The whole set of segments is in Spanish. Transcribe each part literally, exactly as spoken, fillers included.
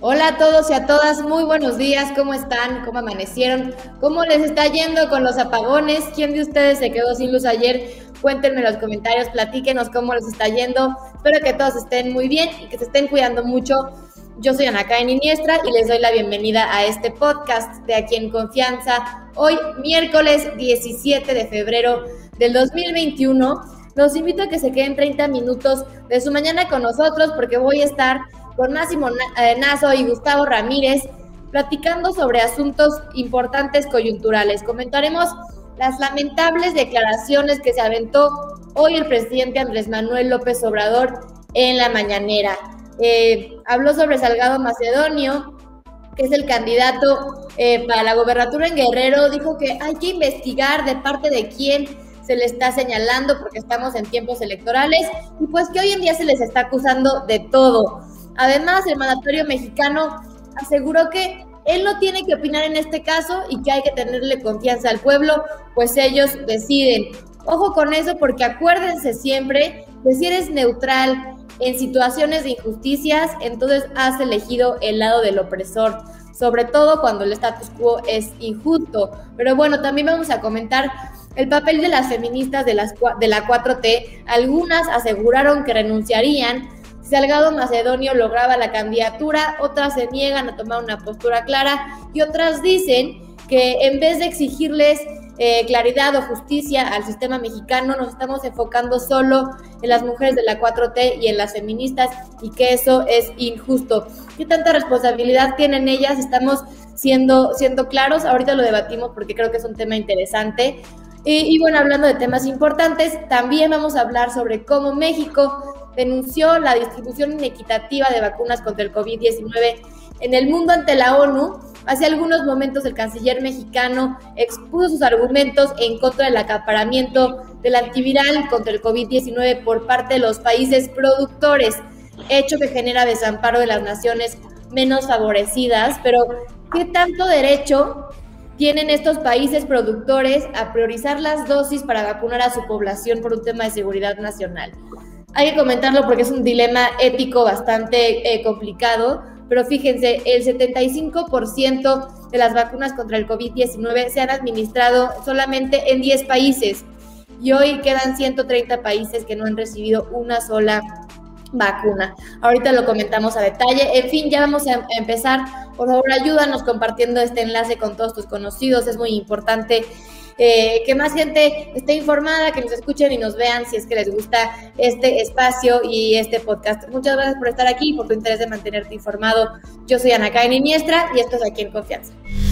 Hola a todos y a todas, muy buenos días, ¿cómo están? ¿Cómo amanecieron? ¿Cómo les está yendo con los apagones? ¿Quién de ustedes se quedó sin luz ayer? Cuéntenme en los comentarios, platíquenos cómo les está yendo. Espero que todos estén muy bien y que se estén cuidando mucho. Yo soy Ana Karen Iniestra y les doy la bienvenida a este podcast de Aquí en Confianza. Hoy, miércoles diecisiete de febrero del dos mil veintiuno, los invito a que se queden treinta minutos de su mañana con nosotros porque voy a estar con Máximo Nazo y Gustavo Ramírez platicando sobre asuntos importantes coyunturales. Comentaremos las lamentables declaraciones que se aventó hoy el presidente Andrés Manuel López Obrador en la mañanera. Eh, habló sobre Salgado Macedonio, que es el candidato eh, para la gobernatura en Guerrero. Dijo que hay que investigar de parte de quién se le está señalando porque estamos en tiempos electorales y pues que hoy en día se les está acusando de todo. Además, el mandatario mexicano aseguró que él no tiene que opinar en este caso y que hay que tenerle confianza al pueblo, pues ellos deciden. Ojo con eso porque acuérdense siempre que si eres neutral en situaciones de injusticias, entonces has elegido el lado del opresor, sobre todo cuando el status quo es injusto. Pero bueno, también vamos a comentar el papel de las feministas de, las, de la cuatro T. Algunas aseguraron que renunciarían si Salgado Macedonio lograba la candidatura, otras se niegan a tomar una postura clara y otras dicen que en vez de exigirles eh, claridad o justicia al sistema mexicano, nos estamos enfocando solo en las mujeres de la cuatro T y en las feministas y que eso es injusto. ¿Qué tanta responsabilidad tienen ellas? Estamos siendo, siendo claros, ahorita lo debatimos porque creo que es un tema interesante. Y, y bueno, hablando de temas importantes, también vamos a hablar sobre cómo México denunció la distribución inequitativa de vacunas contra el COVID diecinueve en el mundo ante la ONU. Hace algunos momentos el canciller mexicano expuso sus argumentos en contra del acaparamiento del antiviral contra el COVID diecinueve por parte de los países productores, hecho que genera desamparo de las naciones menos favorecidas. Pero, ¿qué tanto derecho tienen estos países productores a priorizar las dosis para vacunar a su población por un tema de seguridad nacional? Hay que comentarlo porque es un dilema ético bastante eh, complicado, pero fíjense, el setenta y cinco por ciento de las vacunas contra el COVID diecinueve se han administrado solamente en diez países y hoy quedan ciento treinta países que no han recibido una sola vacuna. Ahorita lo comentamos a detalle. En fin, ya vamos a empezar. Por favor, ayúdanos compartiendo este enlace con todos tus conocidos. Es muy importante Eh, que más gente esté informada, que nos escuchen y nos vean si es que les gusta este espacio y este podcast. Muchas gracias por estar aquí y por tu interés de mantenerte informado. Yo soy Ana Karen Iniestra y esto es Aquí en Confianza.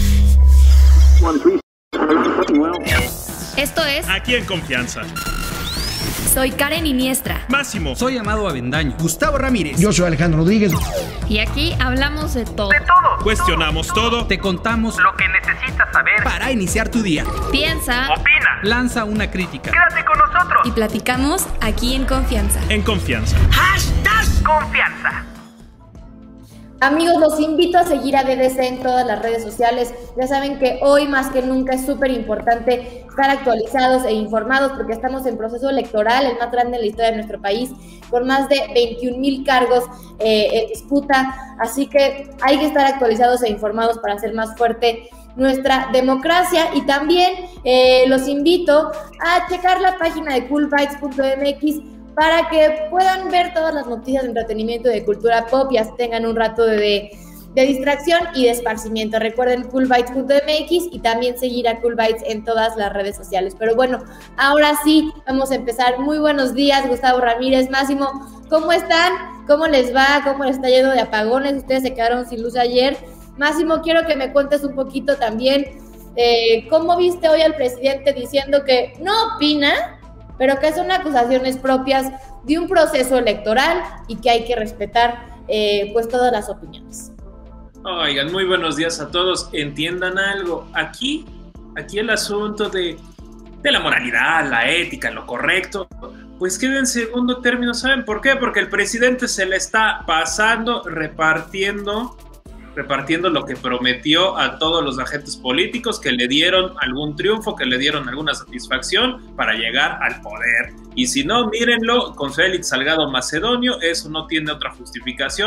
Esto es Aquí en Confianza. Soy Karen Iniestra. Máximo. Soy Amado Avendaño. Gustavo Ramírez. Yo soy Alejandro Rodríguez. Y aquí hablamos de todo. De todo. Cuestionamos todo. todo. Te contamos lo que necesitas saber para iniciar tu día. Piensa. Opina. Lanza una crítica. Quédate con nosotros. Y platicamos aquí en Confianza. En Confianza. Hashtag Confianza. Amigos, los invito a seguir a D D C en todas las redes sociales. Ya saben que hoy más que nunca es súper importante estar actualizados e informados porque estamos en proceso electoral, el más grande en la historia de nuestro país, con más de veintiún mil cargos eh, en disputa. Así que hay que estar actualizados e informados para hacer más fuerte nuestra democracia. Y también eh, los invito a checar la página de cool bites punto m x para que puedan ver todas las noticias de entretenimiento y de cultura pop y así tengan un rato de, de distracción y de esparcimiento. Recuerden cool bites punto m x y también seguir a Cool Bites en todas las redes sociales. Pero bueno, ahora sí, vamos a empezar. Muy buenos días, Gustavo Ramírez, Máximo. ¿Cómo están? ¿Cómo les va? ¿Cómo les está yendo de apagones? Ustedes se quedaron sin luz ayer. Máximo, quiero que me cuentes un poquito también eh, cómo viste hoy al presidente diciendo que no opina, pero que son acusaciones propias de un proceso electoral y que hay que respetar eh, pues todas las opiniones. Oigan, muy buenos días a todos. Entiendan algo, aquí, aquí el asunto de, de la moralidad, la ética, lo correcto, pues queda en segundo término. ¿Saben por qué? Porque el presidente se le está pasando, repartiendo repartiendo lo que prometió a todos los agentes políticos que le dieron algún triunfo, que le dieron alguna satisfacción para llegar al poder. Y si no, mírenlo con Félix Salgado Macedonio, eso no tiene otra justificación.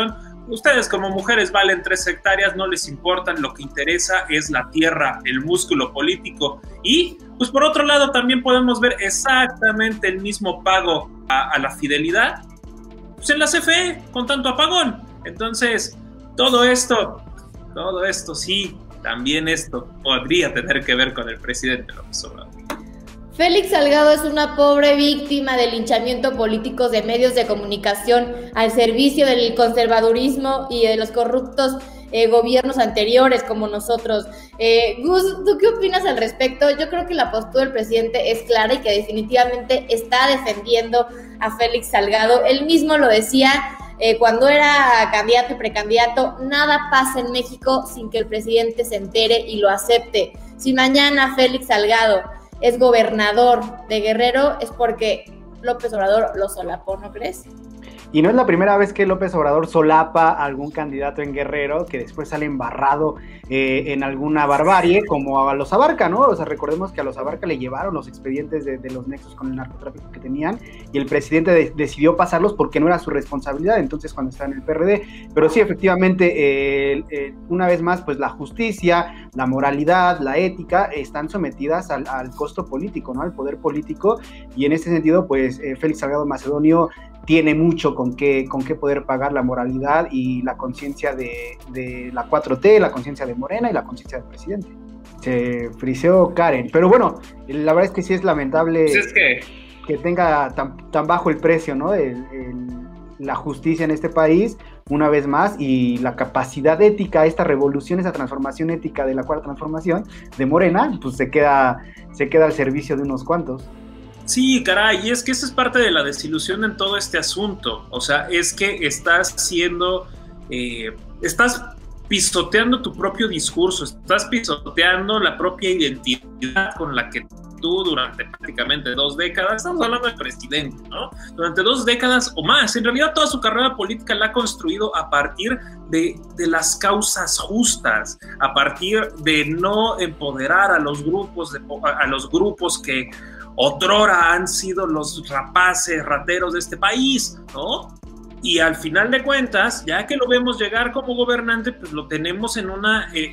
ustedes como mujeres valen tres hectáreas, no les importan, lo que interesa es la tierra, el músculo político. Y pues por otro lado también podemos ver exactamente el mismo pago a, a la fidelidad pues en la C F E con tanto apagón. Entonces todo esto, todo esto sí, también esto podría tener que ver con el presidente López Obrador. Félix Salgado es una pobre víctima del linchamiento político de medios de comunicación al servicio del conservadurismo y de los corruptos eh, gobiernos anteriores como nosotros. Eh, Gus, ¿tú qué opinas al respecto? Yo creo que la postura del presidente es clara y que definitivamente está defendiendo a Félix Salgado. Él mismo lo decía eh, cuando era candidato y precandidato: nada pasa en México sin que el presidente se entere y lo acepte. Si mañana Félix Salgado es gobernador de Guerrero, es porque López Obrador lo solapó, ¿no crees? Y no es la primera vez que López Obrador solapa a algún candidato en Guerrero que después sale embarrado eh, en alguna barbarie, como a los Abarca, ¿no? O sea, recordemos que a los Abarca le llevaron los expedientes de, de los nexos con el narcotráfico que tenían y el presidente de, decidió pasarlos porque no era su responsabilidad, entonces cuando estaba en el P R D. Pero sí, efectivamente, eh, eh, una vez más, pues la justicia, la moralidad, la ética están sometidas al, al costo político, ¿no? Al poder político, y en ese sentido, pues eh, Félix Salgado Macedonio tiene mucho con qué, con qué poder pagar la moralidad y la conciencia de, de la cuatro T, la conciencia de Morena y la conciencia del presidente. Se friseó Karen, pero bueno, la verdad es que sí es lamentable pues es que... que tenga tan, tan bajo el precio, ¿no? El, el, la justicia en este país, una vez más, y la capacidad ética, esta revolución, esa transformación ética de la cuarta transformación de Morena, pues se queda, se queda al servicio de unos cuantos. Sí, caray, y es que esa es parte de la desilusión en todo este asunto. O sea, es que estás siendo, eh, estás pisoteando tu propio discurso, estás pisoteando la propia identidad con la que tú durante prácticamente dos décadas, estamos hablando del presidente, ¿no? Durante dos décadas o más, en realidad toda su carrera política la ha construido a partir de, de las causas justas, a partir de no empoderar a los grupos, de, a los grupos que otrora han sido los rapaces, rateros de este país, ¿no? Y al final de cuentas, ya que lo vemos llegar como gobernante, pues lo tenemos en una, eh,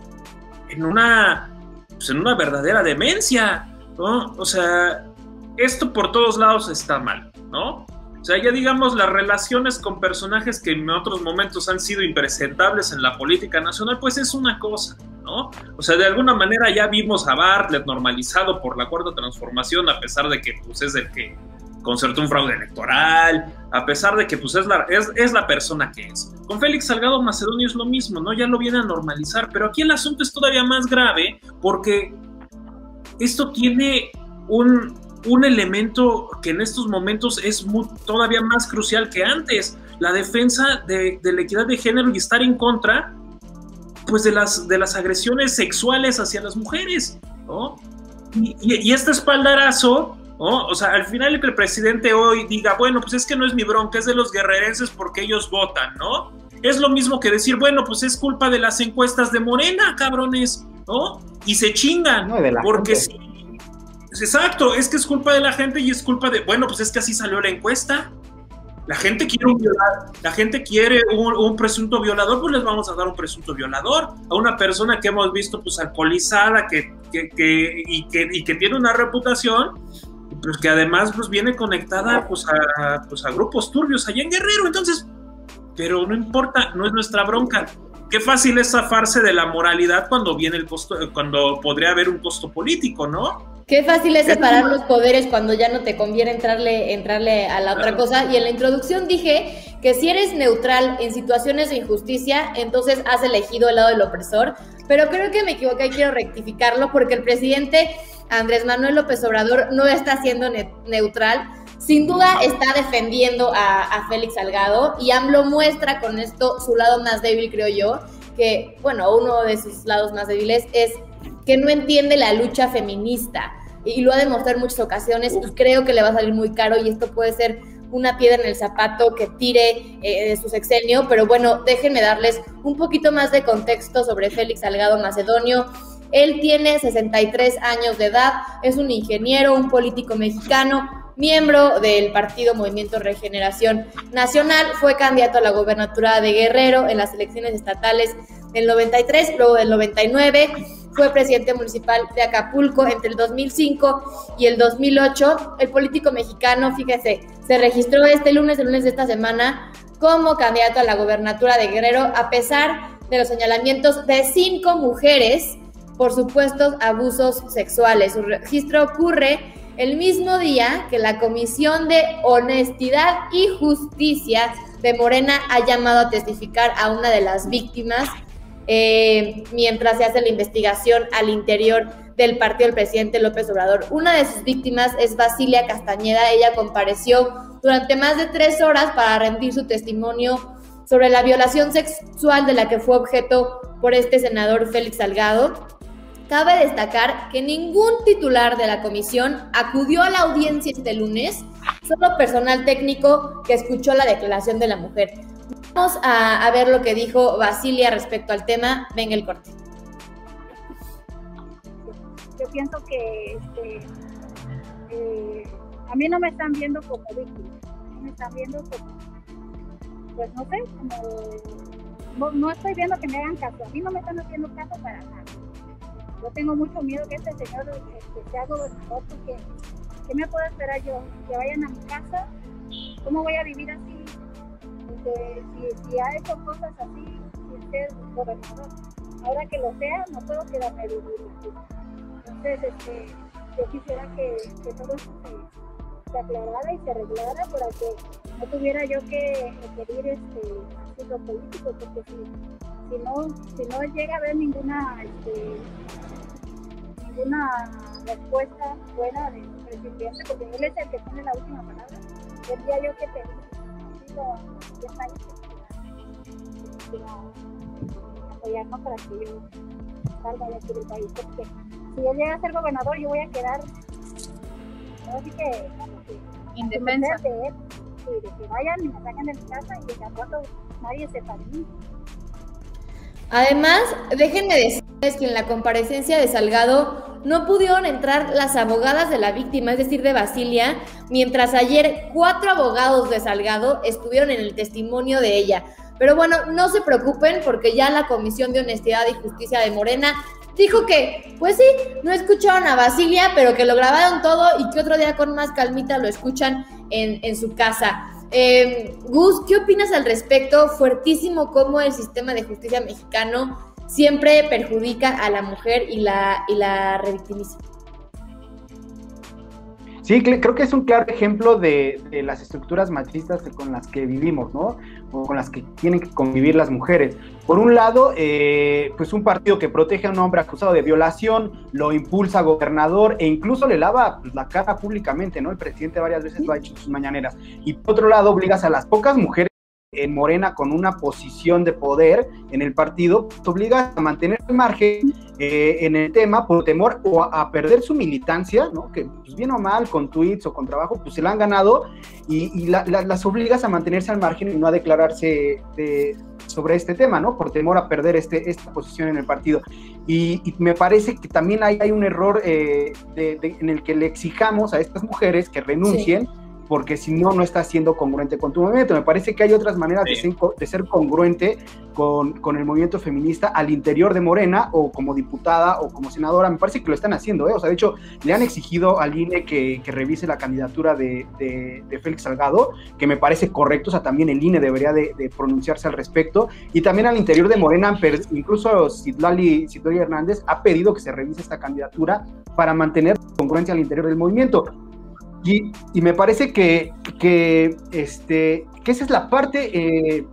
en una, pues en una verdadera demencia, ¿no? O sea, esto por todos lados está mal, ¿no? O sea, ya digamos, las relaciones con personajes que en otros momentos han sido impresentables en la política nacional, pues es una cosa, ¿no? O sea, de alguna manera ya vimos a Bartlett normalizado por la cuarta transformación, a pesar de que pues, es el que concertó un fraude electoral, a pesar de que pues, es, la, es, es la persona que es. Con Félix Salgado Macedonio es lo mismo, ¿no? Ya lo viene a normalizar, pero aquí el asunto es todavía más grave porque esto tiene un, un elemento que en estos momentos es muy, todavía más crucial que antes, la defensa de, de la equidad de género y estar en contra pues de las, de las agresiones sexuales hacia las mujeres, ¿no? Y, y, y este espaldarazo, ¿no? O sea, al final que el presidente hoy diga, bueno, pues es que no es mi bronca, es de los guerrerenses porque ellos votan, ¿no? Es lo mismo que decir, bueno, pues es culpa de las encuestas de Morena, cabrones, ¿no? Y se chingan, no, porque sí. Exacto, es que es culpa de la gente y es culpa de, bueno, pues es que así salió la encuesta. La gente quiere un violador, la gente quiere un, un presunto violador, pues les vamos a dar un presunto violador a una persona que hemos visto pues alcoholizada que, que, que, y, que, y que tiene una reputación, pues que además pues viene conectada pues a, pues, a grupos turbios allá en Guerrero. Entonces, pero no importa, no es nuestra bronca. Qué fácil es zafarse de la moralidad cuando viene el costo, cuando podría haber un costo político, ¿no? Qué fácil es separar los poderes cuando ya no te conviene entrarle, entrarle a la otra cosa. Y en la introducción dije que si eres neutral en situaciones de injusticia, entonces has elegido el lado del opresor. Pero creo que me equivoqué y quiero rectificarlo porque el presidente Andrés Manuel López Obrador no está siendo ne- neutral. Sin duda está defendiendo a, a Félix Salgado y AMLO muestra con esto su lado más débil, creo yo, que, bueno, uno de sus lados más débiles es que no entiende la lucha feminista y lo ha demostrado en muchas ocasiones y creo que le va a salir muy caro y esto puede ser una piedra en el zapato que tire eh, de su sexenio, pero bueno, déjenme darles un poquito más de contexto sobre Félix Salgado Macedonio. Él tiene sesenta y tres años de edad, es un ingeniero, un político mexicano, miembro del partido Movimiento Regeneración Nacional, fue candidato a la gobernatura de Guerrero en las elecciones estatales del noventa y tres, luego del noventa y nueve, fue presidente municipal de Acapulco entre el dos mil cinco y el dos mil ocho. El político mexicano, fíjese, se registró este lunes, el lunes de esta semana, como candidato a la gobernatura de Guerrero, a pesar de los señalamientos de cinco mujeres por supuestos abusos sexuales. Su registro ocurre el mismo día que la Comisión de Honestidad y Justicia de Morena ha llamado a testificar a una de las víctimas eh, mientras se hace la investigación al interior del partido del presidente López Obrador. Una de sus víctimas es Basilia Castañeda. Ella compareció durante más de tres horas para rendir su testimonio sobre la violación sexual de la que fue objeto por este senador Félix Salgado. Cabe destacar que ningún titular de la comisión acudió a la audiencia este lunes, solo personal técnico que escuchó la declaración de la mujer. Vamos a, a ver lo que dijo Basilia respecto al tema. Venga el corte. Yo pienso que este, eh, a mí no me están viendo como víctima, me están viendo como, pues no sé, como, no, no estoy viendo que me hagan caso, a mí no me están haciendo caso para nada. Yo tengo mucho miedo que este señor este, sea gobernador, porque ¿qué me puedo esperar yo? Que vayan a mi casa, ¿cómo voy a vivir así? Este, si, si ha hecho cosas así, si usted es gobernador, ahora que lo sea, no puedo quedarme vivir así. Entonces, este, yo quisiera que, que todo esto se, se aclarara y se arreglara para que no tuviera yo que pedir este, asilo político, porque si, si, no, si no llega a haber ninguna, este, ninguna respuesta buena del presidente, porque él es el que tiene la última palabra, tendría yo que pedir asilo a diez países para apoyarnos para que yo salga de aquí del país, porque si él llega a ser gobernador, yo voy a quedar, así que, que indefensa. De él, y de que vayan y me saquen de mi casa y de rato nadie sepa de mí. Además, déjenme decirles que en la comparecencia de Salgado no pudieron entrar las abogadas de la víctima, es decir, de Basilia, mientras ayer cuatro abogados de Salgado estuvieron en el testimonio de ella. Pero bueno, no se preocupen porque ya la Comisión de Honestidad y Justicia de Morena dijo que, pues sí, no escucharon a Basilia, pero que lo grabaron todo y que otro día con más calmita lo escuchan en, en su casa. Eh, Gus, ¿qué opinas al respecto? Fuertísimo cómo el sistema de justicia mexicano siempre perjudica a la mujer y la, y la revictimiza. Sí, creo que es un claro ejemplo de, de las estructuras machistas con las que vivimos, ¿no? O con las que tienen que convivir las mujeres. Por un lado, eh, pues un partido que protege a un hombre acusado de violación, lo impulsa a gobernador e incluso le lava pues, la cara públicamente, ¿no? El presidente varias veces lo ha hecho en sus mañaneras. Y por otro lado, obligas a las pocas mujeres en Morena con una posición de poder en el partido, te obliga a mantener el margen eh, en el tema por temor o a, a perder su militancia, ¿no? Que pues bien o mal, con tweets o con trabajo, pues se la han ganado y, y la, la, las obligas a mantenerse al margen y no a declararse de, sobre este tema, ¿no? Por temor a perder este, esta posición en el partido. Y, y me parece que también hay, hay un error eh, de, de, en el que le exijamos a estas mujeres que renuncien, sí, porque si no, no estás siendo congruente con tu movimiento. Me parece que hay otras maneras sí. de, ser, de ser congruente con, con el movimiento feminista al interior de Morena, o como diputada, o como senadora. Me parece que lo están haciendo, ¿eh? O sea, de hecho, le han exigido al I N E que, que revise la candidatura de, de, de Félix Salgado, que me parece correcto. O sea, también el I N E debería de, de pronunciarse al respecto. Y también al interior de Morena, incluso Citlali, Citlali Hernández ha pedido que se revise esta candidatura para mantener congruencia al interior del movimiento. Y, y me parece que, que, este, que esa es la parte eh,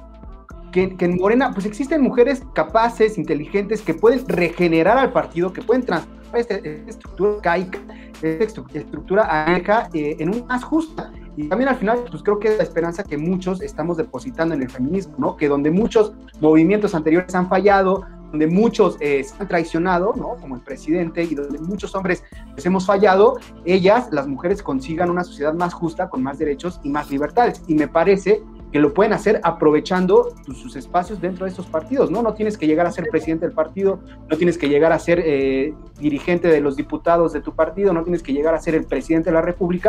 que, que en Morena pues existen mujeres capaces, inteligentes, que pueden regenerar al partido, que pueden transformar esta, esta estructura caica, esta estructura aneja eh, en una más justa. Y también al final, pues creo que es la esperanza que muchos estamos depositando en el feminismo, ¿no? Que donde muchos movimientos anteriores han fallado, donde muchos eh, se han traicionado, ¿no? Como el presidente, y donde muchos hombres les hemos fallado, ellas, las mujeres, consigan una sociedad más justa, con más derechos y más libertades. Y me parece que lo pueden hacer aprovechando pues, sus espacios dentro de estos partidos, ¿no? No tienes que llegar a ser presidente del partido, no tienes que llegar a ser eh, dirigente de los diputados de tu partido, no tienes que llegar a ser el presidente de la República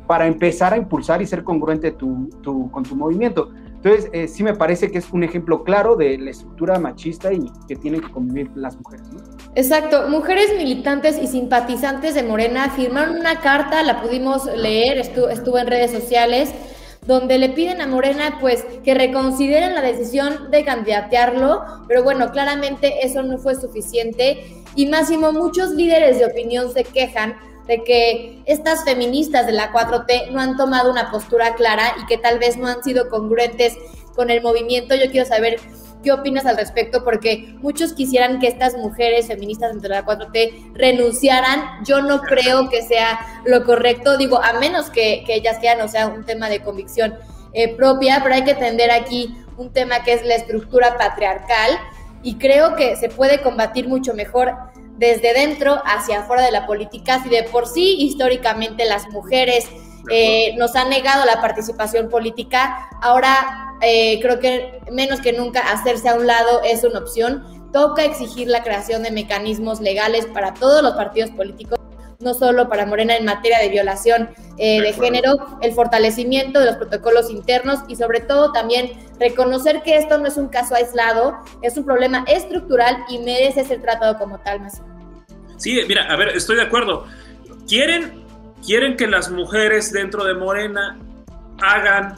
para empezar a impulsar y ser congruente tu, tu, con tu movimiento. Entonces, eh, sí me parece que es un ejemplo claro de la estructura machista y que tienen que convivir las mujeres, ¿no? Exacto, mujeres militantes y simpatizantes de Morena firmaron una carta, la pudimos leer, estuvo, estuvo en redes sociales, donde le piden a Morena pues que reconsideren la decisión de candidatearlo, pero bueno, claramente eso no fue suficiente y Máximo, muchos líderes de opinión se quejan de que estas feministas de la cuatro T no han tomado una postura clara y que tal vez no han sido congruentes con el movimiento. Yo quiero saber qué opinas al respecto, porque muchos quisieran que estas mujeres feministas dentro de la cuatro T renunciaran. Yo no creo que sea lo correcto, digo, a menos que, que ellas quieran, o sea, un tema de convicción eh, propia, pero hay que entender aquí un tema que es la estructura patriarcal y creo que se puede combatir mucho mejor desde dentro hacia afuera de la política. Si de por sí históricamente las mujeres eh, nos han negado la participación política, ahora eh, creo que menos que nunca hacerse a un lado es una opción. Toca exigir la creación de mecanismos legales para todos los partidos políticos, no solo para Morena en materia de violación eh, de género, el fortalecimiento de los protocolos internos y sobre todo también reconocer que esto no es un caso aislado, es un problema estructural y merece ser tratado como tal, más. Sí, mira, a ver, estoy de acuerdo. ¿Quieren, quieren que las mujeres dentro de Morena hagan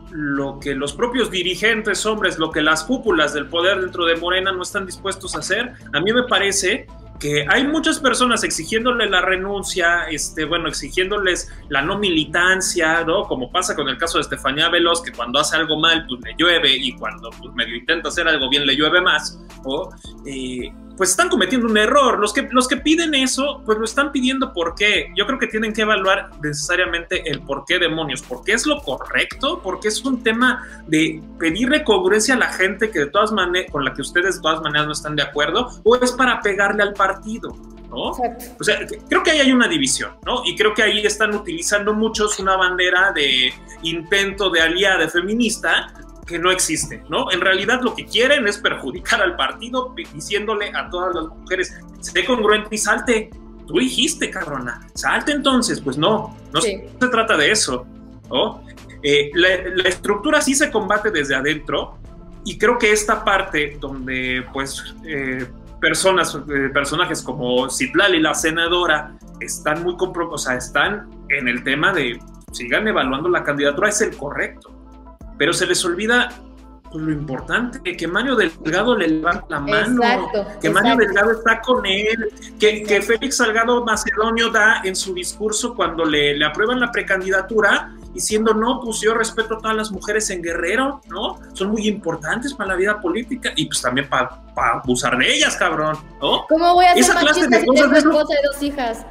lo que los propios dirigentes hombres, lo que las cúpulas del poder dentro de Morena no están dispuestos a hacer? A mí me parece que hay muchas personas exigiéndole la renuncia, este, bueno, exigiéndoles la no militancia, ¿no? Como pasa con el caso de Estefanía Veloz, que cuando hace algo mal, pues le llueve, y cuando pues, medio intenta hacer algo bien, le llueve más, ¿no? Eh, pues están cometiendo un error. Los que, los que piden eso, pues lo están pidiendo ¿por qué? Yo creo que tienen que evaluar necesariamente el por qué demonios, porque es lo correcto, porque es un tema de pedirle congruencia a la gente que de todas maneras, con la que ustedes de todas maneras no están de acuerdo, o es para pegarle al partido, ¿no? Exacto. O sea, creo que ahí hay una división, ¿no? Y creo que ahí están utilizando muchos una bandera de intento de aliada feminista que no existe, ¿no? En realidad lo que quieren es perjudicar al partido diciéndole a todas las mujeres, sé congruente y salte. Tú dijiste, cabrona, salte entonces. Pues no, no sí. se trata de eso, ¿no? Eh, la, la estructura sí se combate desde adentro y creo que esta parte donde, pues, eh, personas, eh, personajes como Citlali, la senadora, están muy compro- o sea, están en el tema de sigan evaluando la candidatura, es el correcto. Pero se les olvida pues, lo importante, que Mario Delgado le levanta la mano, exacto, que Mario exacto. Delgado está con él, que, que Félix Salgado Macedonio da en su discurso cuando le, le aprueban la precandidatura, diciendo, no, pues yo respeto a todas las mujeres en Guerrero, ¿no? Son muy importantes para la vida política y pues también para pa abusar de ellas, cabrón, ¿no? ¿Cómo voy a ser Esa machista clase de si cosas tengo es lo... esposa y dos hijas?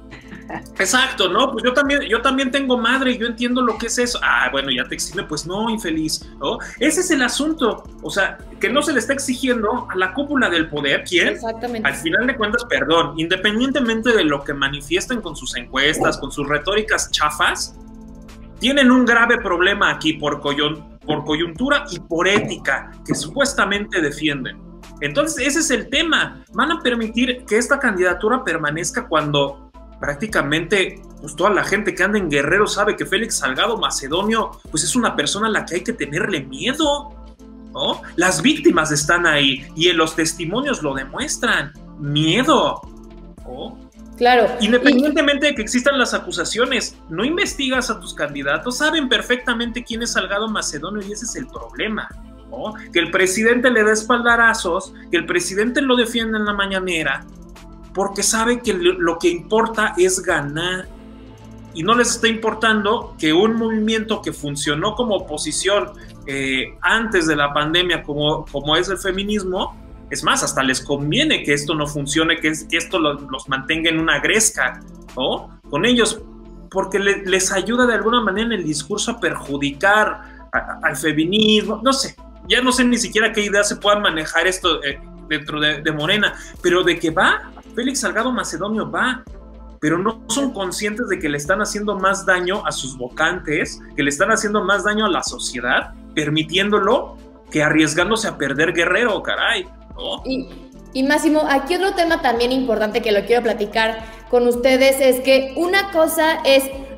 Exacto, ¿no? Pues yo también, yo también tengo madre y yo entiendo lo que es eso. Ah, bueno, ya te exime, pues no, infeliz, ¿no? Ese es el asunto, o sea, que no se le está exigiendo a la cúpula del poder, ¿quién? Exactamente. Al final de cuentas, perdón, independientemente de lo que manifiesten con sus encuestas, con sus retóricas chafas, tienen un grave problema aquí por, coyun- por coyuntura y por ética, que supuestamente defienden. Entonces, ese es el tema. Van a permitir que esta candidatura permanezca cuando prácticamente pues toda la gente que anda en Guerrero sabe que Félix Salgado Macedonio pues es una persona a la que hay que tenerle miedo, ¿no? Las víctimas están ahí y en los testimonios lo demuestran, miedo, ¿no? Claro. Independientemente y... de que existan las acusaciones, no investigas a tus candidatos, saben perfectamente quién es Salgado Macedonio y ese es el problema, ¿no? Que el presidente le dé espaldarazos, que el presidente lo defienda en la mañanera, porque sabe que lo que importa es ganar y no les está importando que un movimiento que funcionó como oposición eh, antes de la pandemia como, como es el feminismo, es más, hasta les conviene que esto no funcione, que, es, que esto los, los mantenga en una gresca, ¿no? Con ellos, porque le, les ayuda de alguna manera en el discurso a perjudicar a, a, al feminismo, no sé, ya no sé ni siquiera qué idea se puedan manejar esto eh, dentro de, de Morena, pero de que va Félix Salgado Macedonio va, pero no son conscientes de que le están haciendo más daño a sus votantes, que le están haciendo más daño a la sociedad, permitiéndolo que arriesgándose a perder Guerrero, caray, ¿no? Y, y Máximo, aquí otro tema también importante que lo quiero platicar con ustedes es que una cosa es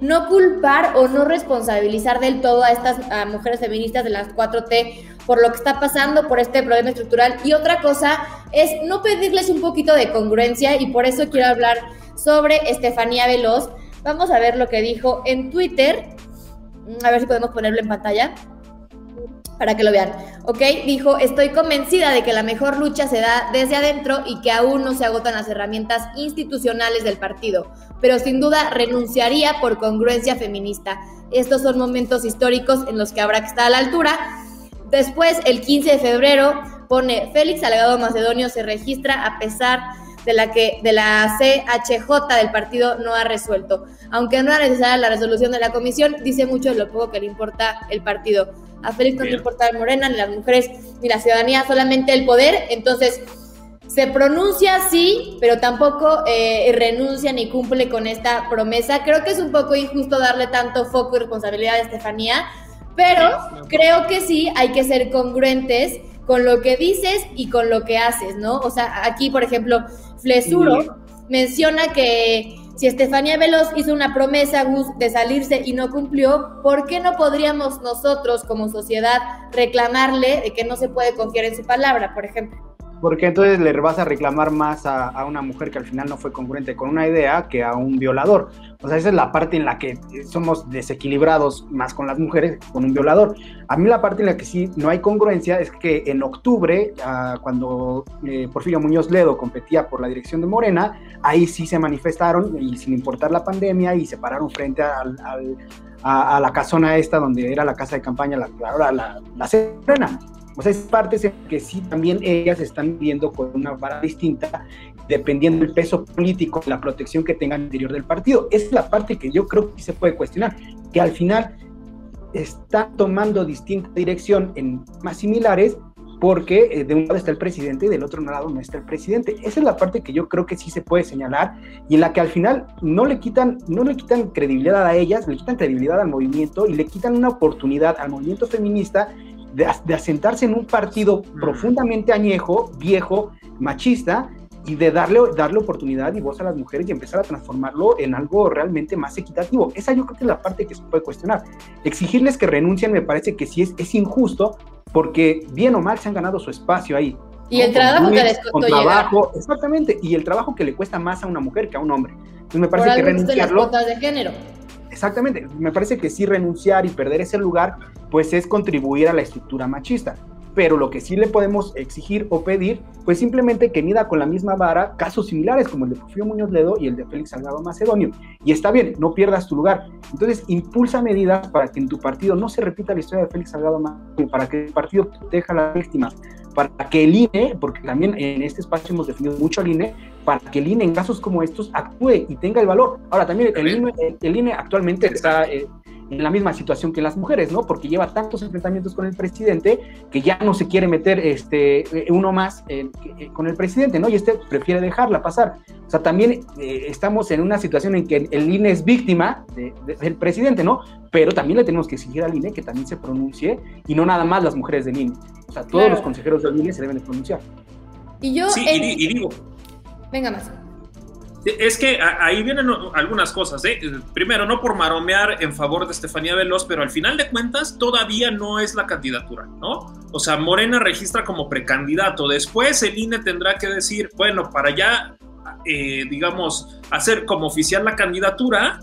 no culpar o no responsabilizar del todo a estas a mujeres feministas de las cuatro T por lo que está pasando, por este problema estructural. Y otra cosa es no pedirles un poquito de congruencia, y por eso quiero hablar sobre Estefanía Veloz. Vamos a ver lo que dijo en Twitter. A ver si podemos ponerlo en pantalla para que lo vean, ¿ok? Dijo: estoy convencida de que la mejor lucha se da desde adentro y que aún no se agotan las herramientas institucionales del partido, pero sin duda renunciaría por congruencia feminista. Estos son momentos históricos en los que habrá que estar a la altura. Después, el quince de febrero, pone: Félix Salgado Macedonio se registra a pesar de la que de la C H J del partido no ha resuelto. Aunque no era necesaria la resolución de la comisión, dice mucho de lo poco que le importa el partido. A Félix no le importa el Morena, ni las mujeres, ni la ciudadanía, solamente el poder. Entonces, se pronuncia sí, pero tampoco eh, renuncia ni cumple con esta promesa. Creo que es un poco injusto darle tanto foco y responsabilidad a Estefanía, pero creo que sí hay que ser congruentes con lo que dices y con lo que haces, ¿no? O sea, aquí, por ejemplo, Flesuro sí. menciona que si Estefanía Veloz hizo una promesa, Gus, de salirse y no cumplió, ¿por qué no podríamos nosotros como sociedad reclamarle de que no se puede confiar en su palabra, por ejemplo? Porque entonces le vas a reclamar más a, a una mujer que al final no fue congruente con una idea que a un violador. O sea, esa es la parte en la que somos desequilibrados más con las mujeres que con un violador. A mí la parte en la que sí no hay congruencia es que en octubre, uh, cuando eh, Porfirio Muñoz Ledo competía por la dirección de Morena, ahí sí se manifestaron y sin importar la pandemia y se pararon frente al, al, a, a la casona esta donde era la casa de campaña, la, la, la, la Serena. O sea, es parte en que sí también ellas están viendo con una vara distinta, dependiendo del peso político, la protección que tengan al interior del partido. Esa es la parte que yo creo que se puede cuestionar, que al final está tomando distinta dirección en más similares, porque eh, de un lado está el presidente y del otro lado no está el presidente. Esa es la parte que yo creo que sí se puede señalar y en la que al final no le quitan, no le quitan credibilidad a ellas, le quitan credibilidad al movimiento y le quitan una oportunidad al movimiento feminista De, de asentarse en un partido mm. profundamente añejo, viejo, machista, y de darle, darle oportunidad y voz a las mujeres y empezar a transformarlo en algo realmente más equitativo. Esa yo creo que es la parte que se puede cuestionar. Exigirles que renuncien me parece que sí es, es injusto, porque bien o mal se han ganado su espacio ahí. Y ¿no? el trabajo que les costó trabajo, llegar. Exactamente, y el trabajo que le cuesta más a una mujer que a un hombre. Entonces me parece Por que las renunciarlo... cuotas de género. Exactamente, me parece que sí renunciar y perder ese lugar, pues es contribuir a la estructura machista. Pero lo que sí le podemos exigir o pedir, pues simplemente que mida con la misma vara casos similares como el de Porfirio Muñoz Ledo y el de Félix Salgado Macedonio. Y está bien, no pierdas tu lugar. Entonces, impulsa medidas para que en tu partido no se repita la historia de Félix Salgado Macedonio, para que el partido proteja a las víctimas, para que el I N E, porque también en este espacio hemos definido mucho al I N E, para que el I N E en casos como estos actúe y tenga el valor. Ahora, también el, I N E, el, el I N E actualmente está... Eh, en la misma situación que las mujeres, ¿no? Porque lleva tantos enfrentamientos con el presidente que ya no se quiere meter este, uno más eh, con el presidente, ¿no? Y este prefiere dejarla pasar. O sea, también eh, estamos en una situación en que el I N E es víctima de, de, del presidente, ¿no? Pero también le tenemos que exigir al I N E que también se pronuncie y no nada más las mujeres del I N E. O sea, todos claro. los consejeros del I N E se deben de pronunciar. Y yo... Sí, en... y, y digo... Venga más. Es que ahí vienen algunas cosas, ¿eh? Primero, no por maromear en favor de Estefanía Veloz, pero al final de cuentas todavía no es la candidatura, ¿no? O sea, Morena registra como precandidato. Después el I N E tendrá que decir, bueno, para ya, eh, digamos, hacer como oficial la candidatura,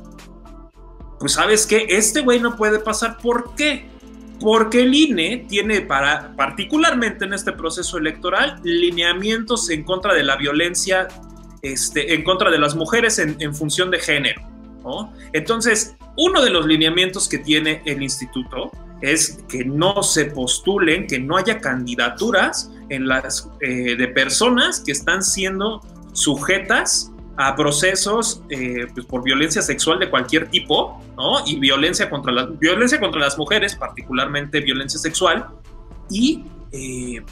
pues ¿sabes qué? Este güey no puede pasar. ¿Por qué? Porque el I N E tiene, para, particularmente en este proceso electoral, lineamientos en contra de la violencia Este, en contra de las mujeres en, en función de género, ¿no? Entonces, uno de los lineamientos que tiene el instituto es que no se postulen, que no haya candidaturas en las, eh, de personas que están siendo sujetas a procesos eh, pues por violencia sexual de cualquier tipo, ¿no? Y violencia contra, la, violencia contra las mujeres, particularmente violencia sexual, y... Eh,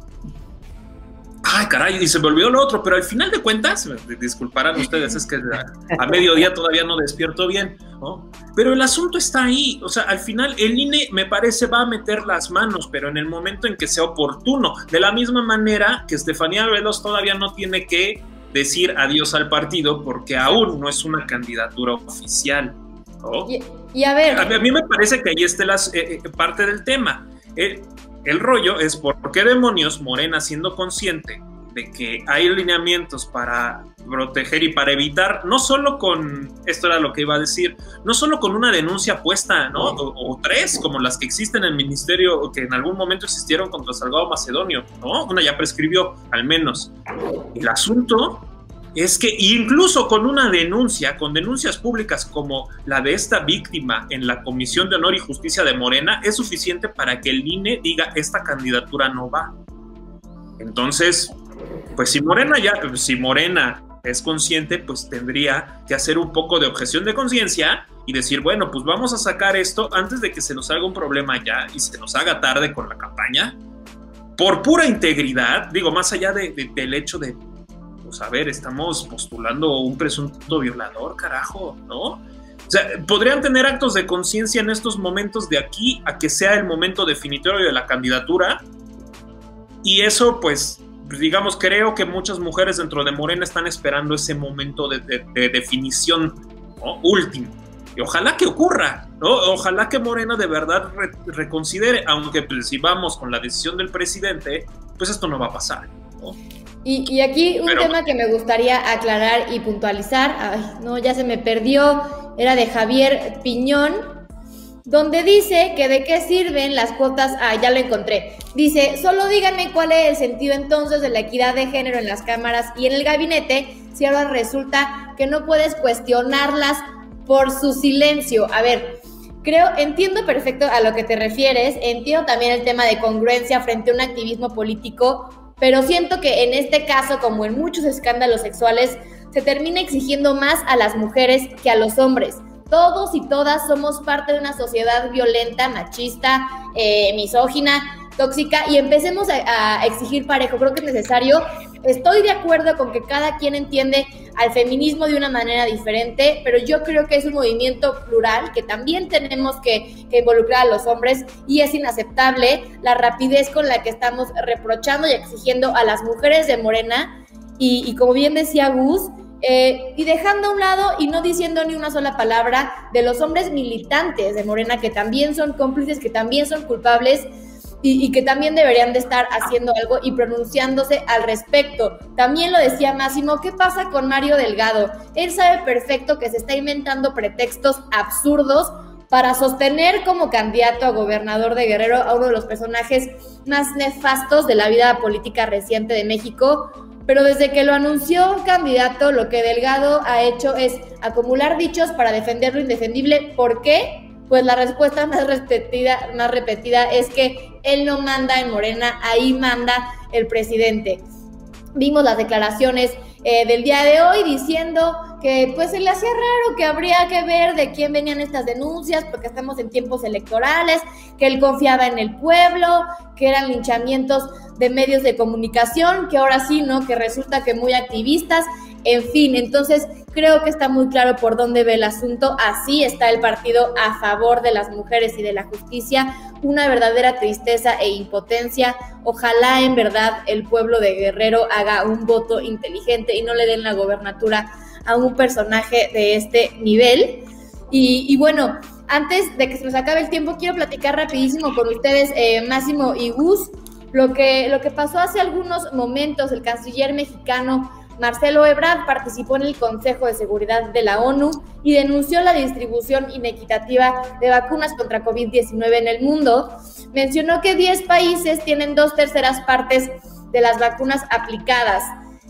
Ay, caray, y se me olvidó lo otro, pero al final de cuentas, disculparán ustedes, es que a, a mediodía todavía no despierto bien, ¿no? Pero el asunto está ahí, o sea, al final el I N E me parece va a meter las manos, pero en el momento en que sea oportuno, de la misma manera que Estefanía Veloz todavía no tiene que decir adiós al partido porque aún no es una candidatura oficial. ¿no? Y, y a ver... A, a mí me parece que ahí está la, eh, parte del tema. El, el rollo es por qué demonios Morena, siendo consciente de que hay lineamientos para proteger y para evitar, no solo con, esto era lo que iba a decir, no solo con una denuncia puesta, ¿no? O, o tres, como las que existen en el ministerio, que en algún momento existieron contra Salgado Macedonio, ¿no? Una ya prescribió, al menos. El asunto es que incluso con una denuncia, con denuncias públicas como la de esta víctima en la Comisión de Honor y Justicia de Morena, es suficiente para que el I N E diga, esta candidatura no va. Entonces, pues si Morena ya, si Morena es consciente, pues tendría que hacer un poco de objeción de conciencia y decir, bueno, pues vamos a sacar esto antes de que se nos haga un problema ya y se nos haga tarde con la campaña, por pura integridad, digo, más allá de, de, del hecho de, pues a ver, estamos postulando un presunto violador, carajo, ¿no? O sea, podrían tener actos de conciencia en estos momentos de aquí a que sea el momento definitorio de la candidatura, y eso, pues, digamos, creo que muchas mujeres dentro de Morena están esperando ese momento de, de, de definición, ¿no? Último. Y ojalá que ocurra, ¿no? Ojalá que Morena de verdad re, reconsidere, aunque pues, si vamos con la decisión del presidente, pues esto no va a pasar, ¿no? Y, y aquí un Pero, tema que me gustaría aclarar y puntualizar, ay, no, ya se me perdió, era de Javier Piñón, donde dice que de qué sirven las cuotas, ah, ya lo encontré, dice, solo díganme cuál es el sentido entonces de la equidad de género en las cámaras y en el gabinete, si ahora resulta que no puedes cuestionarlas por su silencio. A ver, creo, entiendo perfecto a lo que te refieres, entiendo también el tema de congruencia frente a un activismo político, pero siento que en este caso, como en muchos escándalos sexuales, se termina exigiendo más a las mujeres que a los hombres. Todos y todas somos parte de una sociedad violenta, machista, eh, misógina, tóxica, y empecemos a, a exigir parejo. Creo que es necesario. Estoy de acuerdo con que cada quien entiende al feminismo de una manera diferente, pero yo creo que es un movimiento plural, que también tenemos que, que involucrar a los hombres, y es inaceptable la rapidez con la que estamos reprochando y exigiendo a las mujeres de Morena, y, y como bien decía Gus, Eh, y dejando a un lado y no diciendo ni una sola palabra de los hombres militantes de Morena, que también son cómplices, que también son culpables y, y que también deberían de estar haciendo algo y pronunciándose al respecto. También lo decía Máximo, ¿qué pasa con Mario Delgado? Él sabe perfecto que se está inventando pretextos absurdos para sostener como candidato a gobernador de Guerrero a uno de los personajes más nefastos de la vida política reciente de México. Pero desde que lo anunció candidato, lo que Delgado ha hecho es acumular dichos para defender lo indefendible. ¿Por qué? Pues la respuesta más repetida, más repetida es que él no manda en Morena, ahí manda el presidente. Vimos las declaraciones eh, del día de hoy diciendo que pues se le hacía raro, que habría que ver de quién venían estas denuncias porque estamos en tiempos electorales, que él confiaba en el pueblo, que eran linchamientos de medios de comunicación, que ahora sí, ¿no? Que resulta que muy activistas, en fin. Entonces creo que está muy claro por dónde ve el asunto. Así está el partido a favor de las mujeres y de la justicia. Una verdadera tristeza e impotencia. Ojalá en verdad el pueblo de Guerrero haga un voto inteligente y no le den la gobernatura a un personaje de este nivel. Y, y bueno, antes de que se nos acabe el tiempo, quiero platicar rapidísimo con ustedes, eh, Máximo y Gus, lo que, lo que pasó hace algunos momentos. El canciller mexicano Marcelo Ebrard participó en el Consejo de Seguridad de la ONU y denunció la distribución inequitativa de vacunas contra covid diecinueve en el mundo. Mencionó que diez países tienen dos terceras partes de las vacunas aplicadas.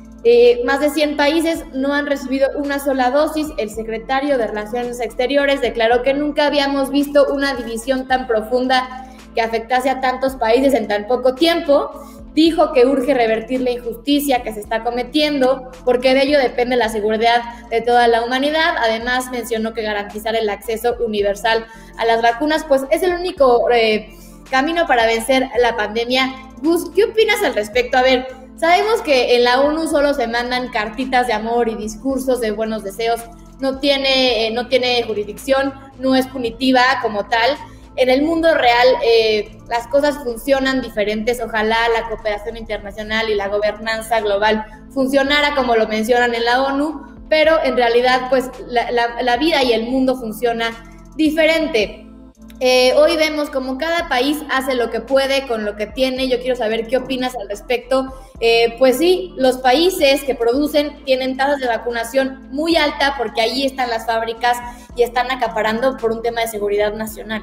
Eh, más de cien países no han recibido una sola dosis. El secretario de Relaciones Exteriores declaró que nunca habíamos visto una división tan profunda que afectase a tantos países en tan poco tiempo. Dijo que urge revertir la injusticia que se está cometiendo, porque de ello depende la seguridad de toda la humanidad. Además, mencionó que garantizar el acceso universal a las vacunas, pues es el único eh, camino para vencer la pandemia. Gus, ¿qué opinas al respecto? A ver, sabemos que en la ONU solo se mandan cartitas de amor y discursos de buenos deseos. No tiene, eh, no tiene jurisdicción, no es punitiva como tal. En el mundo real eh, las cosas funcionan diferentes. Ojalá la cooperación internacional y la gobernanza global funcionara como lo mencionan en la ONU, pero en realidad pues la, la, la vida y el mundo funciona diferente. Eh, hoy vemos como cada país hace lo que puede con lo que tiene. Yo quiero saber qué opinas al respecto. Eh, pues sí, los países que producen tienen tasas de vacunación muy alta porque ahí están las fábricas y están acaparando por un tema de seguridad nacional.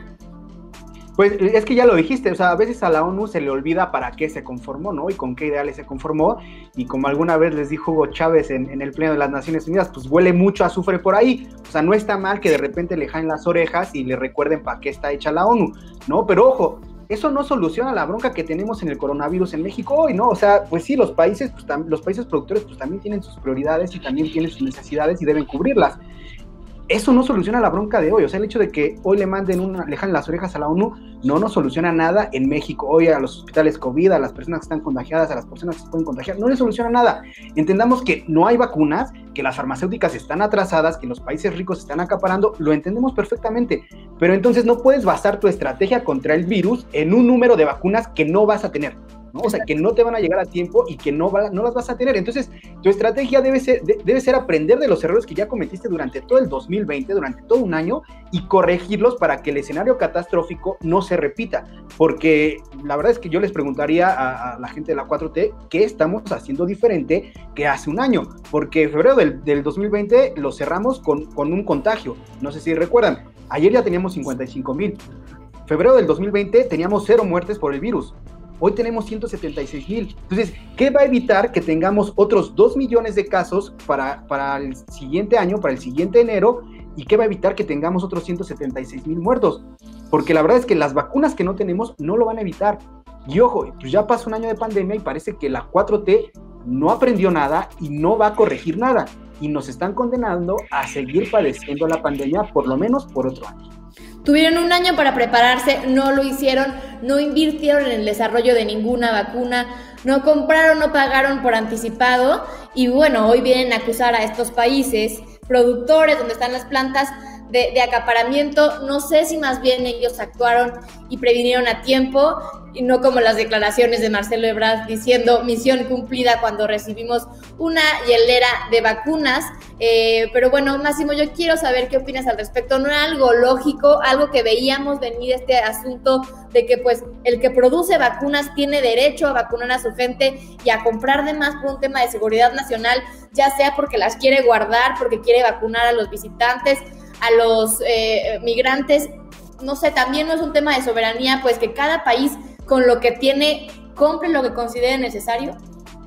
Pues es que ya lo dijiste, o sea, a veces a la ONU se le olvida para qué se conformó, ¿no? Y con qué ideales se conformó, y como alguna vez les dijo Hugo Chávez en, en el Pleno de las Naciones Unidas, pues huele mucho a azufre por ahí, o sea, no está mal que de repente le jalen las orejas y le recuerden para qué está hecha la ONU, ¿no? Pero ojo, eso no soluciona la bronca que tenemos en el coronavirus en México hoy, ¿no? O sea, pues sí, los países, pues, tam- los países productores pues también tienen sus prioridades y también tienen sus necesidades y deben cubrirlas. Eso no soluciona la bronca de hoy, o sea, el hecho de que hoy le manden una, le jalen las orejas a la ONU, no nos soluciona nada en México. Hoy a los hospitales COVID, a las personas que están contagiadas, a las personas que se pueden contagiar, no les soluciona nada. Entendamos que no hay vacunas, que las farmacéuticas están atrasadas, que los países ricos están acaparando, lo entendemos perfectamente, pero entonces no puedes basar tu estrategia contra el virus en un número de vacunas que no vas a tener, ¿no? O sea, que no te van a llegar a tiempo y que no, va, no las vas a tener. Entonces, tu estrategia debe ser, de, debe ser aprender de los errores que ya cometiste durante todo el dos mil veinte, durante todo un año, y corregirlos para que el escenario catastrófico no se repita. Porque la verdad es que yo les preguntaría a, a la gente de la cuatro T qué estamos haciendo diferente que hace un año. Porque en febrero del, del dos mil veinte lo cerramos con, con un contagio. No sé si recuerdan, ayer ya teníamos cincuenta y cinco mil. Febrero del dos mil veinte teníamos cero muertes por el virus. Hoy tenemos ciento setenta y seis mil. Entonces, ¿qué va a evitar que tengamos otros dos millones de casos para, para el siguiente año, para el siguiente enero? ¿Y qué va a evitar que tengamos otros ciento setenta y seis mil muertos? Porque la verdad es que las vacunas que no tenemos no lo van a evitar. Y ojo, pues ya pasó un año de pandemia y parece que la cuatro T no aprendió nada y no va a corregir nada. Y nos están condenando a seguir padeciendo la pandemia por lo menos por otro año. Tuvieron un año para prepararse, no lo hicieron, no invirtieron en el desarrollo de ninguna vacuna, no compraron, no pagaron por anticipado y bueno, hoy vienen a acusar a estos países productores donde están las plantas de, de acaparamiento. No sé si más bien ellos actuaron y previnieron a tiempo y no como las declaraciones de Marcelo Ebrard diciendo misión cumplida cuando recibimos una hielera de vacunas. Eh, pero bueno, Máximo, yo quiero saber qué opinas al respecto. ¿No era algo lógico, algo que veíamos venir este asunto de que pues el que produce vacunas tiene derecho a vacunar a su gente y a comprar de más por un tema de seguridad nacional, ya sea porque las quiere guardar, porque quiere vacunar a los visitantes, a los eh, migrantes? No sé, también no es un tema de soberanía, pues que cada país con lo que tiene compre lo que considere necesario.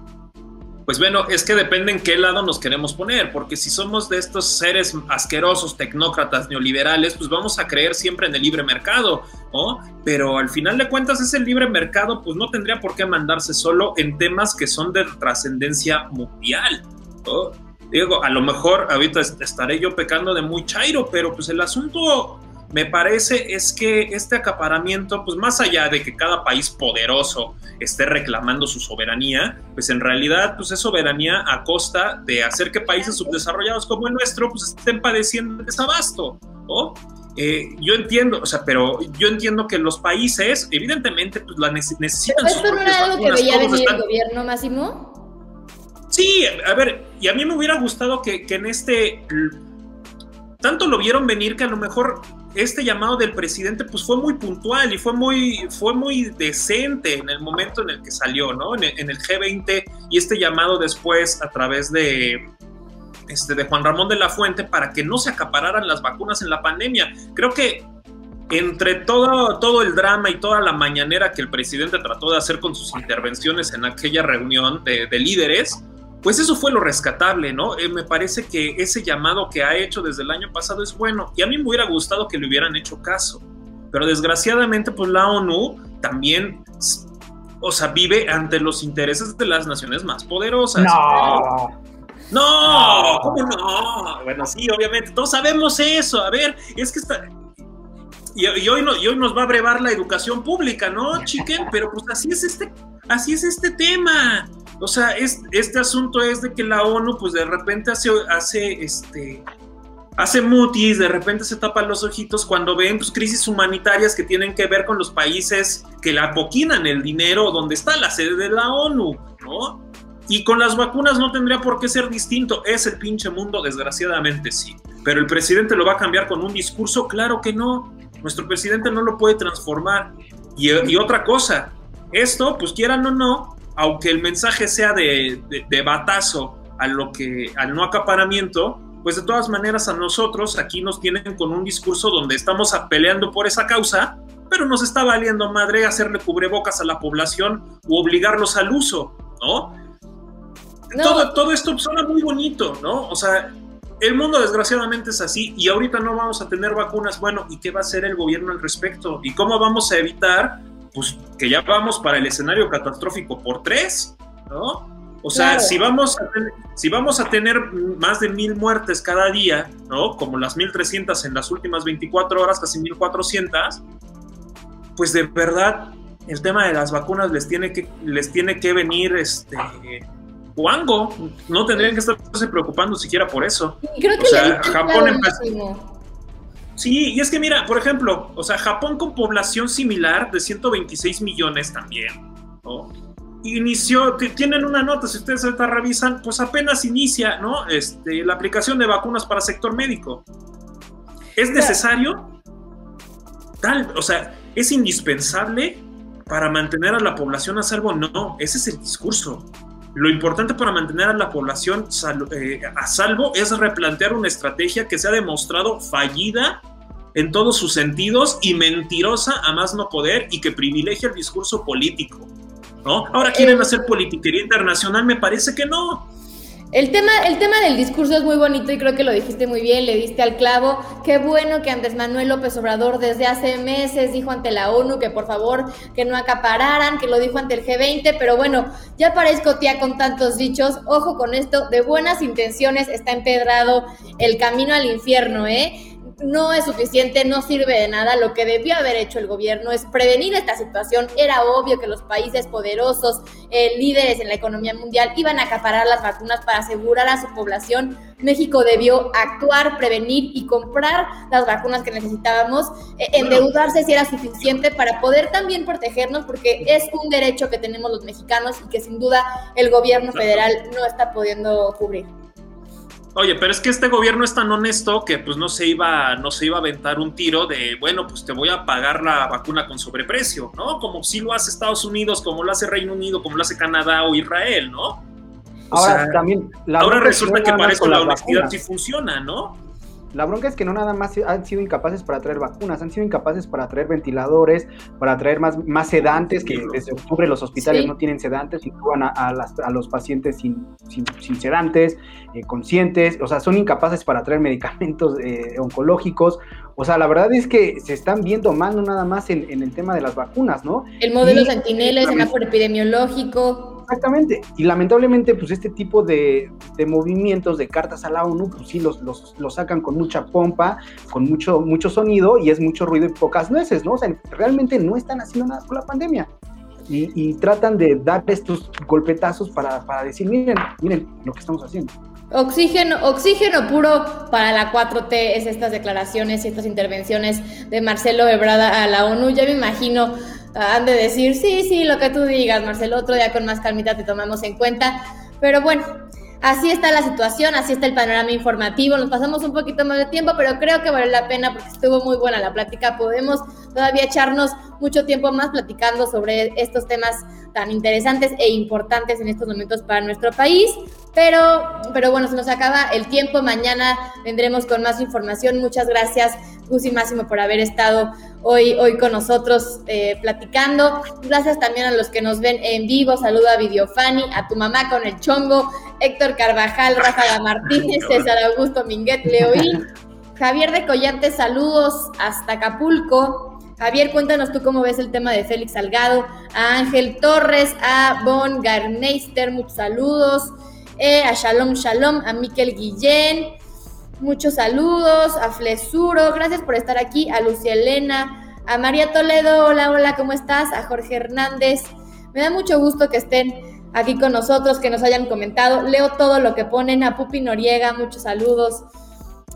Pues bueno, es que depende en qué lado nos queremos poner, porque si somos de estos seres asquerosos, tecnócratas, neoliberales, pues vamos a creer siempre en el libre mercado, ¿no? Pero al final de cuentas ese libre mercado pues no tendría por qué mandarse solo en temas que son de trascendencia mundial, ¿no? Digo, a lo mejor ahorita estaré yo pecando de muy chairo, pero pues el asunto me parece es que este acaparamiento, pues más allá de que cada país poderoso esté reclamando su soberanía, pues en realidad pues es soberanía a costa de hacer que países subdesarrollados como el nuestro pues estén padeciendo desabasto, ¿no? Eh, yo entiendo, o sea, pero yo entiendo que los países evidentemente pues la neces- necesitan ¿Pero sus esto no propias era algo que vacunas, veía todos venir están... el gobierno, Máximo? Sí, a ver, y a mí me hubiera gustado que, que en este... Tanto lo vieron venir que a lo mejor este llamado del presidente pues fue muy puntual y fue muy, fue muy decente en el momento en el que salió, ¿no? En el, en el G veinte, y este llamado después a través de, este, de Juan Ramón de la Fuente para que no se acapararan las vacunas en la pandemia. Creo que entre todo, todo el drama y toda la mañanera que el presidente trató de hacer con sus intervenciones en aquella reunión de, de líderes, pues eso fue lo rescatable, ¿no? Eh, me parece que ese llamado que ha hecho desde el año pasado es bueno, y a mí me hubiera gustado que le hubieran hecho caso, pero desgraciadamente pues la ONU también, o sea, vive ante los intereses de las naciones más poderosas. No. No, ¿cómo no? Bueno, sí, obviamente, todos sabemos eso. A ver, es que está... Y, y, hoy, no, y hoy nos va a brevar la educación pública, ¿no, chiquen? Pero pues así es este, así es este tema. O sea, es, este asunto es de que la ONU, pues de repente hace, hace, este, hace mutis, de repente se tapan los ojitos cuando ven pues, crisis humanitarias que tienen que ver con los países que le apoquinan el dinero donde está la sede de la ONU, ¿no? Y con las vacunas no tendría por qué ser distinto. Es el pinche mundo, desgraciadamente sí. Pero el presidente lo va a cambiar con un discurso, claro que no. Nuestro presidente no lo puede transformar. Y, y otra cosa, esto, pues quieran o no, aunque el mensaje sea de, de, de batazo a lo que, al no acaparamiento, pues de todas maneras a nosotros aquí nos tienen con un discurso donde estamos peleando por esa causa, pero nos está valiendo madre hacerle cubrebocas a la población u obligarlos al uso, ¿no? No. Todo, todo esto suena muy bonito, ¿no? O sea, el mundo desgraciadamente es así y ahorita no vamos a tener vacunas. Bueno, ¿y qué va a hacer el gobierno al respecto? ¿Y cómo vamos a evitar, pues, que ya vamos para el escenario catastrófico por tres, ¿no? O sea, claro. si, vamos a tener, si vamos a tener más de mil muertes cada día, ¿no? Como las mil trescientas en las últimas veinticuatro horas, casi mil cuatrocientas, pues de verdad el tema de las vacunas les tiene que, les tiene que venir este... guango, no tendrían que estarse preocupando siquiera por eso. Creo que o sea, Japón empezó. Sí, y es que mira, por ejemplo, o sea, Japón con población similar de ciento veintiséis millones también, ¿no? Inició, t- tienen una nota, si ustedes ahorita revisan, pues apenas inicia, ¿no? Este, la aplicación de vacunas para sector médico. ¿Es necesario? Tal, o sea, ¿es indispensable para mantener a la población a salvo? No, ese es el discurso. Lo importante para mantener a la población sal, eh, a salvo es replantear una estrategia que se ha demostrado fallida en todos sus sentidos y mentirosa a más no poder y que privilegia el discurso político, ¿no? Ahora quieren hacer politiquería internacional, me parece que no. El tema, el tema del discurso es muy bonito y creo que lo dijiste muy bien, le diste al clavo. Qué bueno que Andrés Manuel López Obrador desde hace meses dijo ante la ONU que por favor que no acapararan, que lo dijo ante el G veinte, pero bueno, ya parezco tía con tantos dichos. Ojo con esto, de buenas intenciones está empedrado el camino al infierno, ¿eh? No es suficiente, no sirve de nada. Lo que debió haber hecho el gobierno es prevenir esta situación. Era obvio que los países poderosos, eh, líderes en la economía mundial, iban a acaparar las vacunas para asegurar a su población. México debió actuar, prevenir y comprar las vacunas que necesitábamos. Eh, endeudarse si era suficiente para poder también protegernos, porque es un derecho que tenemos los mexicanos y que sin duda el gobierno federal no está pudiendo cubrir. Oye, pero es que este gobierno es tan honesto que pues no se iba, no se iba a aventar un tiro de, bueno, pues te voy a pagar la vacuna con sobreprecio, ¿no? Como si lo hace Estados Unidos, como lo hace Reino Unido, como lo hace Canadá o Israel, ¿no? O ahora sea, también... La ahora resulta que para eso la honestidad vacunas. sí funciona, ¿no? La bronca es que no nada más han sido incapaces para traer vacunas, han sido incapaces para traer ventiladores, para traer más, más sedantes, que desde octubre los hospitales sí. no tienen sedantes y suban a, a, las, a los pacientes sin, sin, sin sedantes, eh, conscientes, o sea, son incapaces para traer medicamentos eh, oncológicos. O sea, la verdad es que se están viendo mal no nada más en, en el tema de las vacunas, ¿no? El modelo Sentinela, el semáforo epidemiológico. Exactamente, y lamentablemente pues este tipo de, de movimientos, de cartas a la ONU, pues sí los, los, los sacan con mucha pompa, con mucho, mucho sonido y es mucho ruido y pocas nueces, ¿no? O sea, realmente no están haciendo nada con la pandemia y, y tratan de dar estos golpetazos para, para decir, miren, miren lo que estamos haciendo. Oxígeno, oxígeno puro para la cuatro T es estas declaraciones y estas intervenciones de Marcelo Ebrard a la ONU. Ya me imagino, uh, han de decir, sí, sí, lo que tú digas, Marcelo, otro día con más calmita te tomamos en cuenta. Pero bueno, así está la situación, así está el panorama informativo. Nos pasamos un poquito más de tiempo, pero creo que vale la pena porque estuvo muy buena la plática. Podemos todavía echarnos mucho tiempo más platicando sobre estos temas tan interesantes e importantes en estos momentos para nuestro país. Pero, pero bueno, se nos acaba el tiempo. Mañana vendremos con más información. Muchas gracias, Gus y Máximo, por haber estado hoy, hoy con nosotros eh, platicando. Gracias también a los que nos ven en vivo. Saludo a Videofani, a tu mamá con el chongo, Héctor Carvajal, Rafa Martínez, César Augusto Minguet, Leoín, Javier de Collante, saludos hasta Acapulco. Javier, cuéntanos tú cómo ves el tema de Félix Salgado. A Ángel Torres, a Von Garmeister, muchos saludos. Eh, a Shalom Shalom, a Miquel Guillén, muchos saludos, a Flesuro, gracias por estar aquí, a Lucia Elena, a María Toledo, hola, hola, ¿cómo estás? A Jorge Hernández, me da mucho gusto que estén aquí con nosotros, que nos hayan comentado, leo todo lo que ponen, a Pupi Noriega, muchos saludos,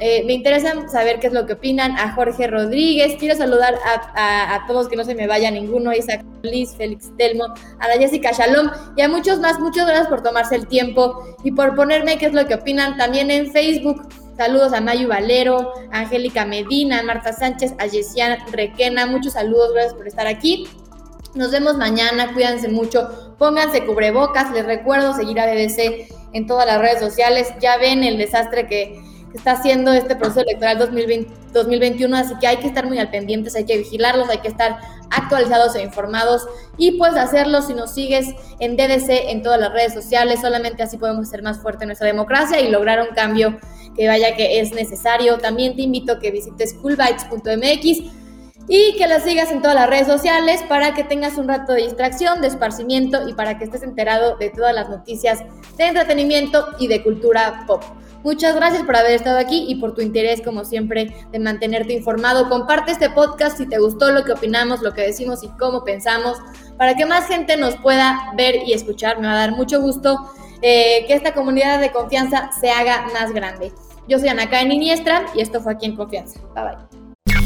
Eh, me interesa saber qué es lo que opinan. A Jorge Rodríguez, quiero saludar a, a, a todos, que no se me vaya ninguno, Isaac Liz, Félix Telmo, a la Jessica Shalom y a muchos más. Muchas gracias por tomarse el tiempo y por ponerme qué es lo que opinan también en Facebook. Saludos a Mayu Valero, a Angélica Medina, a Marta Sánchez, a Yesian Requena, muchos saludos, gracias por estar aquí. Nos vemos mañana, cuídense mucho, pónganse cubrebocas, les recuerdo seguir a B D C en todas las redes sociales, ya ven el desastre que, que está haciendo este proceso electoral dos mil veinte, dos mil veintiuno, así que hay que estar muy al pendientes, hay que vigilarlos, hay que estar actualizados e informados y puedes hacerlo si nos sigues en D D C en todas las redes sociales, solamente así podemos hacer más fuerte nuestra democracia y lograr un cambio que vaya que es necesario. También te invito a que visites coolbytes punto m x y que la sigas en todas las redes sociales para que tengas un rato de distracción, de esparcimiento y para que estés enterado de todas las noticias de entretenimiento y de cultura pop. Muchas gracias por haber estado aquí y por tu interés, como siempre, de mantenerte informado. Comparte este podcast si te gustó lo que opinamos, lo que decimos y cómo pensamos, para que más gente nos pueda ver y escuchar. Me va a dar mucho gusto eh, que esta comunidad de confianza se haga más grande. Yo soy Ana Karen Iniestra y esto fue Aquí en Confianza. Bye bye.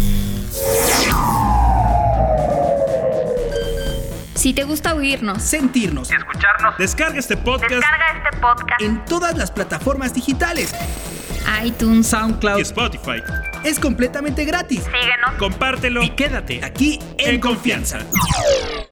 Si te gusta oírnos, sentirnos, Escucharnos. Descarga este podcast Descarga este podcast. en todas las plataformas digitales, iTunes, SoundCloud, y Spotify. es completamente gratis. Síguenos. Compártelo Y quédate aquí en, en confianza. confianza.